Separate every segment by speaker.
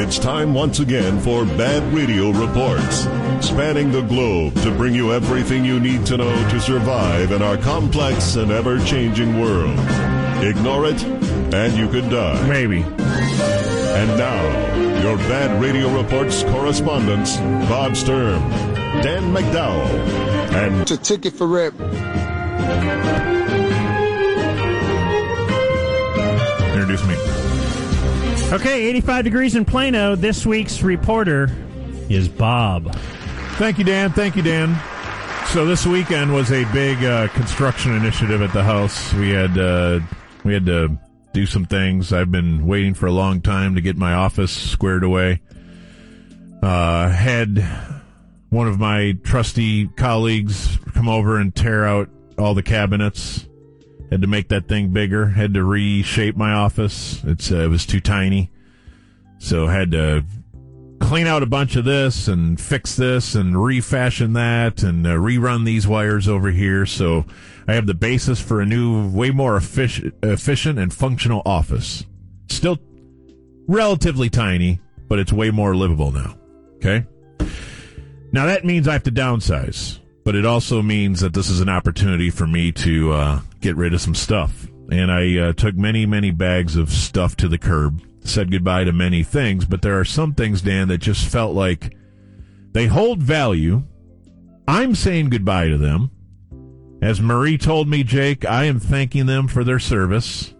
Speaker 1: It's time once again for Bad Radio Reports, spanning the globe to bring you everything you need to know to survive in our complex and ever-changing world. Ignore it, and you could die.
Speaker 2: Maybe.
Speaker 1: And now, your Bad Radio Reports correspondents, Bob Sturm, Dan McDowell, and...
Speaker 3: It's a ticket for rep.
Speaker 2: Introduce me.
Speaker 4: Okay, 85 degrees in Plano. This week's reporter is Bob.
Speaker 2: Thank you, Dan. Thank you, Dan. So this weekend was a big construction initiative at the house. We had to do some things. I've been waiting for a long time to get my office squared away. Had one of my trusty colleagues come over and tear out all the cabinets. Had to make that thing bigger. Had to reshape my office. It was too tiny. So had to clean out a bunch of this and fix this and refashion that and rerun these wires over here. So I have the basis for a new, way more efficient and functional office. Still relatively tiny, but it's way more livable now. Okay? Now that means I have to downsize. But it also means that this is an opportunity for me to get rid of some stuff. And I took many, many bags of stuff to the curb, said goodbye to many things, but there are some things, Dan, that just felt like they hold value. I'm saying goodbye to them. As Marie told me, Jake, I am thanking them for their service.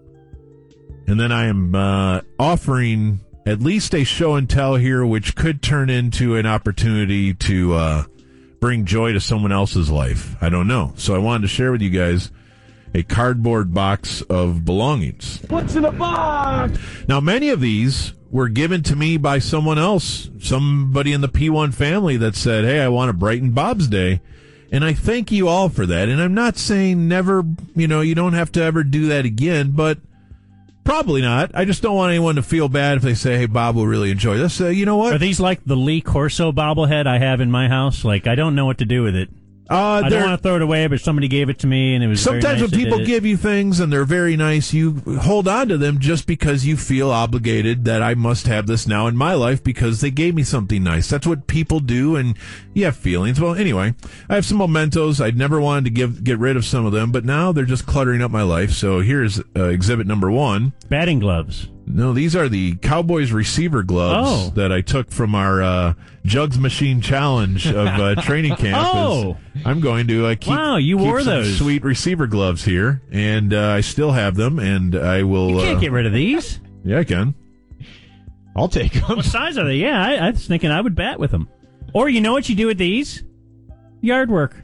Speaker 2: And then I am offering at least a show and tell here, which could turn into an opportunity to... bring joy to someone else's life. I don't know. So I wanted to share with you guys a cardboard box of belongings.
Speaker 5: What's in the box?
Speaker 2: Now, many of these were given to me by someone else, somebody in the P1 family that said, hey, I want to brighten Bob's day. And I thank you all for that. And I'm not saying never, you don't have to ever do that again, but probably not. I just don't want anyone to feel bad if they say, hey, Bob will really enjoy this. You know what?
Speaker 4: Are these like the Lee Corso bobblehead I have in my house? Like, I don't know what to do with it. I don't want to throw it away, but somebody gave it to me, and it was
Speaker 2: sometimes
Speaker 4: very nice.
Speaker 2: When people give you things and they're very nice, you hold on to them just because you feel obligated that I must have this now in my life because they gave me something nice. That's what people do, and you have feelings. Well, anyway, I have some mementos. I'd never wanted to get rid of some of them, but now they're just cluttering up my life. So here's exhibit number 1.
Speaker 4: Batting gloves.
Speaker 2: No, these are the Cowboys receiver gloves that I took from our Jugs Machine Challenge of training camp. I'm going to keep
Speaker 4: wore
Speaker 2: some
Speaker 4: those
Speaker 2: sweet receiver gloves here, and I still have them, and I will...
Speaker 4: You can't get rid of these.
Speaker 2: Yeah, I can.
Speaker 6: I'll take them.
Speaker 4: What size are they? Yeah, I was thinking I would bat with them. Or you know what you do with these? Yard work.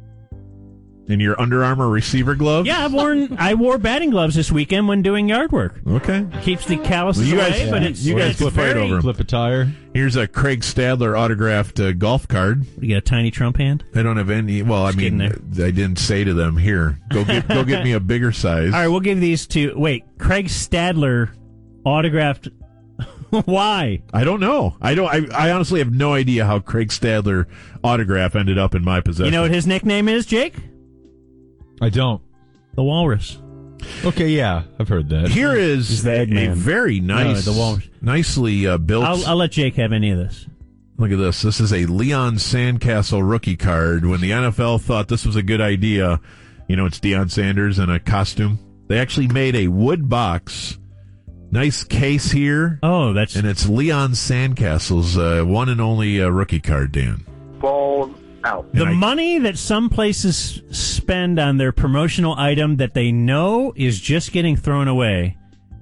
Speaker 2: In your Under Armour receiver gloves?
Speaker 4: Yeah, I wore batting gloves this weekend when doing yard work.
Speaker 2: Okay.
Speaker 4: Keeps the calluses away, but
Speaker 2: you guys flip right over.
Speaker 6: Flip a tire.
Speaker 2: Here's a Craig Stadler autographed golf card.
Speaker 4: You got a tiny Trump hand?
Speaker 2: I don't have any. Well, I mean, I didn't say to them, here, go get me a bigger size.
Speaker 4: All right, we'll give these to, Craig Stadler autographed. Why?
Speaker 2: I don't know. I honestly have no idea how Craig Stadler autograph ended up in my possession.
Speaker 4: You know what his nickname is, Jake?
Speaker 6: I don't.
Speaker 4: The Walrus.
Speaker 6: Okay, yeah, I've heard that.
Speaker 2: Here is a very nice,
Speaker 4: the Walrus.
Speaker 2: Nicely built.
Speaker 4: I'll let Jake have any of this.
Speaker 2: Look at this. This is a Leon Sandcastle rookie card. When the NFL thought this was a good idea, it's Deion Sanders in a costume. They actually made a wood box. Nice case here.
Speaker 4: And
Speaker 2: it's Leon Sandcastle's one and only rookie card, Dan.
Speaker 5: Balls out.
Speaker 4: The money that some places spend on their promotional item that they know is just getting thrown away.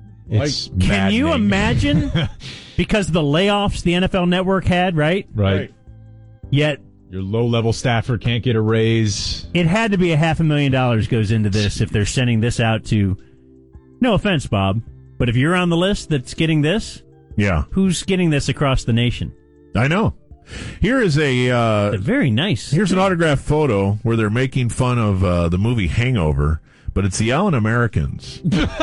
Speaker 4: Can you imagine? Because the layoffs the NFL Network had, right?
Speaker 6: Right.
Speaker 4: Yet
Speaker 6: your low-level staffer can't get a raise.
Speaker 4: It had to be $500,000 goes into this if they're sending this out to... No offense, Bob, but if you're on the list that's getting this...
Speaker 2: Yeah.
Speaker 4: Who's getting this across the nation?
Speaker 2: I know. Here is a
Speaker 4: very nice.
Speaker 2: Here's an autographed photo where they're making fun of the movie Hangover, but it's the Allen Americans.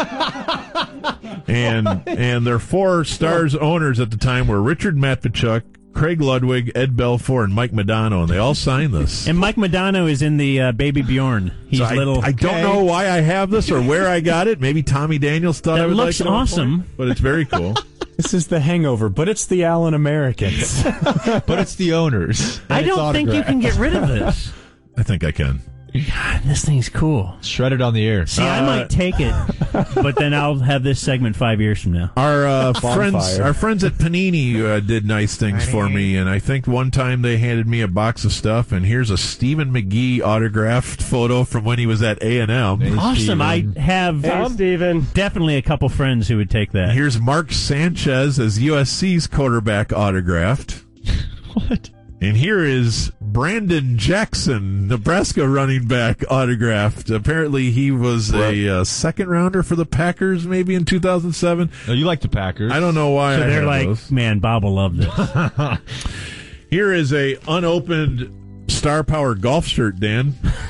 Speaker 2: and their 4 stars owners at the time were Richard Matvichuk, Craig Ludwig, Ed Belfour, and Mike Modano, and they all signed this.
Speaker 4: And Mike Modano is in the Baby Bjorn. He's
Speaker 2: so
Speaker 4: little.
Speaker 2: I don't know why I have this or where I got it. Maybe Tommy Daniels thought I would like it.
Speaker 4: That looks awesome.
Speaker 2: But it's very cool.
Speaker 3: This is The Hangover, but it's the Allen Americans.
Speaker 6: But it's the owners.
Speaker 4: I don't think you can get rid of this.
Speaker 2: I think I can.
Speaker 4: God, this thing's cool.
Speaker 6: Shred it on the air.
Speaker 4: See, I might take it, but then I'll have this segment 5 years from now.
Speaker 2: Our friends at Panini did nice things for me, and I think one time they handed me a box of stuff, and here's a Stephen McGee autographed photo from when he was at A&M.
Speaker 4: Awesome.
Speaker 6: Steven.
Speaker 4: I have definitely a couple friends who would take that.
Speaker 2: Here's Mark Sanchez as USC's quarterback autographed.
Speaker 6: What?
Speaker 2: And here is Brandon Jackson, Nebraska running back, autographed. Apparently he was a second rounder for the Packers maybe in 2007.
Speaker 6: Oh, you like the Packers.
Speaker 2: I don't know why
Speaker 4: So
Speaker 2: I
Speaker 4: they're
Speaker 2: have
Speaker 4: like,
Speaker 2: those.
Speaker 4: man, Bob will love this.
Speaker 2: Here is a unopened Star Power golf shirt, Dan.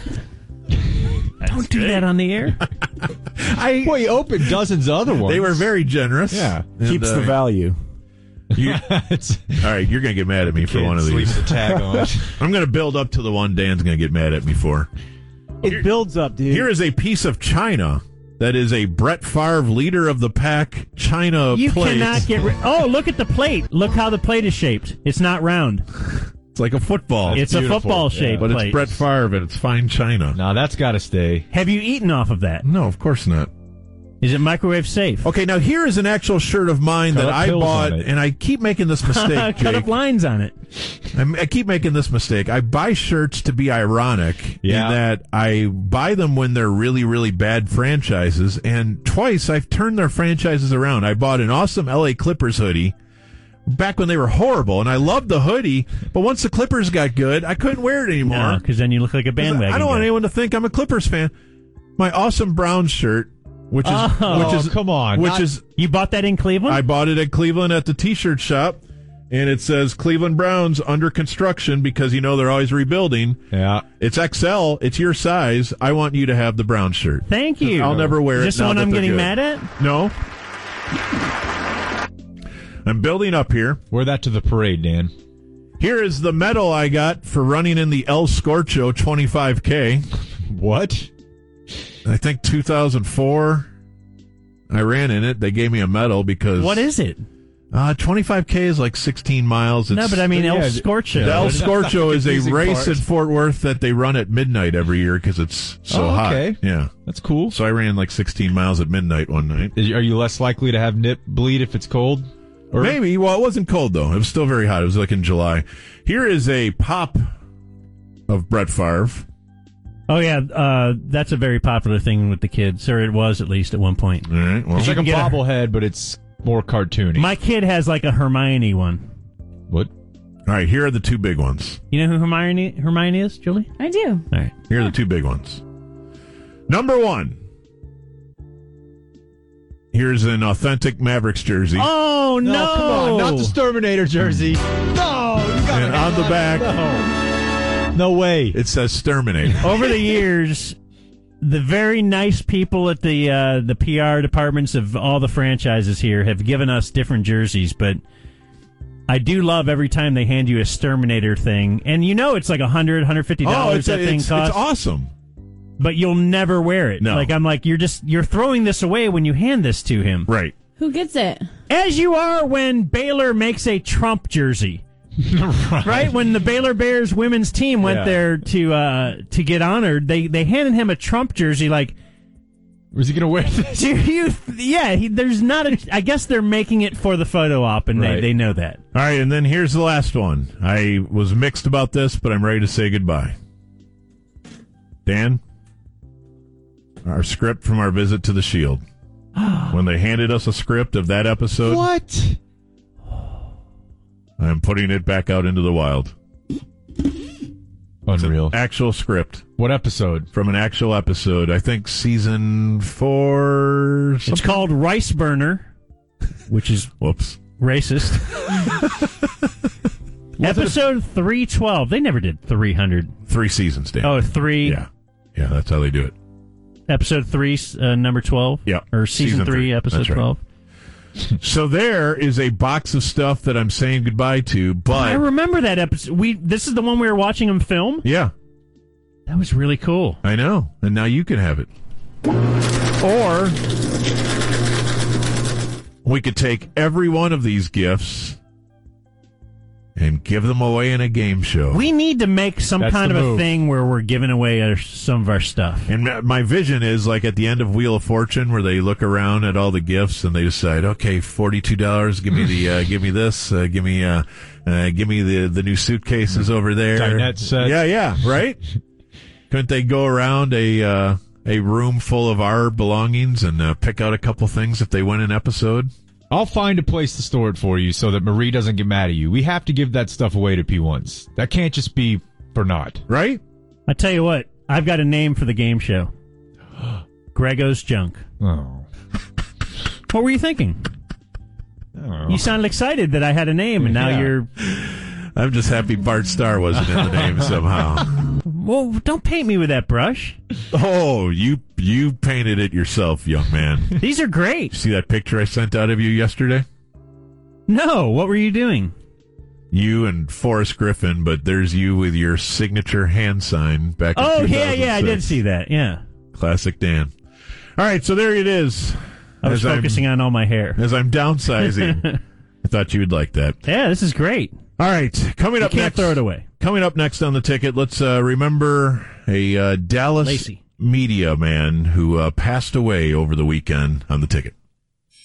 Speaker 4: Don't do that on the air.
Speaker 6: Well, you opened dozens of other ones.
Speaker 2: They were very generous.
Speaker 6: Yeah.
Speaker 2: And,
Speaker 3: Keeps the value.
Speaker 2: all right, you're going to get mad at me for one of these.
Speaker 6: The tag on.
Speaker 2: I'm going to build up to the one Dan's going to get mad at me for.
Speaker 3: It builds up, dude.
Speaker 2: Here is a piece of china that is a Brett Favre leader of the pack china
Speaker 4: You
Speaker 2: plate.
Speaker 4: cannot get rid. Oh, look at the plate. Look how the plate is shaped. It's not round.
Speaker 2: It's like a football.
Speaker 4: It's
Speaker 6: beautiful.
Speaker 4: a football shaped
Speaker 2: but
Speaker 4: plate.
Speaker 2: it's Brett Favre and it's fine china.
Speaker 6: Now that's got to stay.
Speaker 4: Have you eaten off of that?
Speaker 2: No, of course not.
Speaker 4: Is it microwave safe?
Speaker 2: Okay, now here is an actual shirt of mine
Speaker 6: Cut
Speaker 2: that
Speaker 6: up
Speaker 2: I
Speaker 6: pills
Speaker 2: bought,
Speaker 6: on it.
Speaker 2: and I keep making this mistake,
Speaker 4: Cut up
Speaker 2: Jake.
Speaker 4: lines on it.
Speaker 2: I keep making this mistake. I buy shirts to be ironic
Speaker 6: Yeah.
Speaker 2: in that I buy them when they're really, really bad franchises, and twice I've turned their franchises around. I bought an awesome LA Clippers hoodie back when they were horrible, and I loved the hoodie, but once the Clippers got good, I couldn't wear it anymore.
Speaker 4: No, because then you look like a bandwagon.
Speaker 2: I don't want
Speaker 4: guy.
Speaker 2: anyone to think I'm a Clippers fan. My awesome Browns shirt, which is
Speaker 6: come on.
Speaker 2: which is
Speaker 4: You bought that in Cleveland?
Speaker 2: I bought it at Cleveland at the T-shirt shop, and it says Cleveland Browns under construction because you know they're always rebuilding.
Speaker 6: Yeah.
Speaker 2: It's XL. It's your size. I want you to have the brown shirt.
Speaker 4: Thank you.
Speaker 2: I'll never wear
Speaker 4: Is
Speaker 2: it.
Speaker 4: this the
Speaker 2: now
Speaker 4: one
Speaker 2: that
Speaker 4: I'm
Speaker 2: they're
Speaker 4: getting
Speaker 2: good.
Speaker 4: mad at?
Speaker 2: No. I'm building up here.
Speaker 6: Wear that to the parade, Dan.
Speaker 2: Here is the medal I got for running in the El Scorcho 25K.
Speaker 6: What?
Speaker 2: I think 2004. I ran in it. They gave me a medal because...
Speaker 4: What is it?
Speaker 2: 25K is like 16 miles.
Speaker 4: No, but I mean El Scorcho.
Speaker 2: The El Scorcho is a
Speaker 6: confusing
Speaker 2: race
Speaker 6: part.
Speaker 2: in Fort Worth that they run at midnight every year because it's so hot.
Speaker 6: okay.
Speaker 2: Yeah.
Speaker 6: That's cool.
Speaker 2: So I ran like 16 miles at midnight one night.
Speaker 6: Are you less likely to have nip bleed if it's cold? Or
Speaker 2: Maybe. Well, it wasn't cold, though. It was still very hot. It was like in July. Here is a pop of Brett Favre.
Speaker 4: Oh, yeah. That's a very popular thing with the kids, or it was at least at one point.
Speaker 2: All right. Well,
Speaker 6: It's like a
Speaker 4: can get a-
Speaker 6: bobblehead, but it's more cartoony.
Speaker 4: My kid has like a Hermione one.
Speaker 6: What?
Speaker 2: all right. Here are the two big ones.
Speaker 4: You know who Hermione is, Julie?
Speaker 7: I do.
Speaker 4: All right.
Speaker 2: Here are the two big ones. Number one. Here's an authentic Mavericks jersey.
Speaker 4: Oh, no.
Speaker 6: Come on. Not the Terminator jersey. No. You got
Speaker 2: And on the back,
Speaker 6: No way.
Speaker 2: it says Sterminator.
Speaker 4: Over the years, the very nice people at the PR departments of all the franchises here have given us different jerseys, but I do love every time they hand you a Sterminator thing, and you know it's like $100, $150 that thing costs,
Speaker 2: it's awesome.
Speaker 4: but you'll never wear it.
Speaker 2: No.
Speaker 4: Like I'm like you're throwing this away when you hand this to him,
Speaker 2: Right.
Speaker 7: Who gets it?
Speaker 4: as you are when Baylor makes a Trump jersey. Right when the Baylor Bears women's team went there to get honored, they handed him a Trump jersey. Like,
Speaker 6: Was he going to wear this?
Speaker 4: there's not a. I guess they're making it for the photo op, and
Speaker 6: Right.
Speaker 4: they know that.
Speaker 2: All right, and then here's the last one. I was mixed about this, but I'm ready to say goodbye. Dan, our script from our visit to the Shield. When they handed us a script of that episode,
Speaker 6: What?
Speaker 2: I'm putting it back out into the wild.
Speaker 6: Unreal.
Speaker 2: Actual script
Speaker 6: What episode?
Speaker 2: from an actual episode. I think season 4.
Speaker 4: It's called Rice Burner, which is
Speaker 2: Whoops.
Speaker 4: racist. Episode 312. They never did 300.
Speaker 2: 3 seasons, Dan.
Speaker 4: Oh, 3.
Speaker 2: Yeah. Yeah, that's how they do it.
Speaker 4: Episode 3, number 12.
Speaker 2: Yeah.
Speaker 4: Or season 3, episode
Speaker 2: That's right.
Speaker 4: 12.
Speaker 2: So there is a box of stuff that I'm saying goodbye to,
Speaker 4: I
Speaker 2: but
Speaker 4: remember that episode. This is the one we were watching him film.
Speaker 2: yeah,
Speaker 4: That was really cool.
Speaker 2: I know. And now you can have it. we could take every one of these gifts and give them away in a game show.
Speaker 4: We need to make some kind of a thing where we're giving away some of our stuff.
Speaker 2: And my vision is like at the end of Wheel of Fortune, where they look around at all the gifts and they decide, okay, $42. Give me the, give me this, give me the new suitcases over there.
Speaker 6: Dinette sets.
Speaker 2: Yeah, right. Couldn't they go around a room full of our belongings and pick out a couple things if they win an episode?
Speaker 6: I'll find a place to store it for you so that Marie doesn't get mad at you. We have to give that stuff away to P1s. That can't just be for naught.
Speaker 2: Right?
Speaker 4: I tell you what, I've got a name for the game show. Grego's Junk.
Speaker 6: Oh.
Speaker 4: What were you thinking? You sounded excited that I had a name, and now you're...
Speaker 2: I'm just happy Bart Starr wasn't in the name somehow.
Speaker 4: Well, don't paint me with that brush.
Speaker 2: Oh, you painted it yourself, young man.
Speaker 4: These are great.
Speaker 2: See that picture I sent out of you yesterday?
Speaker 4: No, what were you doing?
Speaker 2: You and Forrest Griffin, but there's you with your signature hand sign back in 2006.
Speaker 4: Yeah, I did see that, yeah.
Speaker 2: Classic Dan. All right, so there it is.
Speaker 4: I was focusing on all my hair.
Speaker 2: As I'm downsizing, I thought you would like that.
Speaker 4: Yeah, this is great.
Speaker 2: All right, coming up
Speaker 4: next. You can't throw it away.
Speaker 2: Coming up next on the ticket, let's remember a Dallas
Speaker 4: Lacey
Speaker 2: media man who passed away over the weekend on the ticket.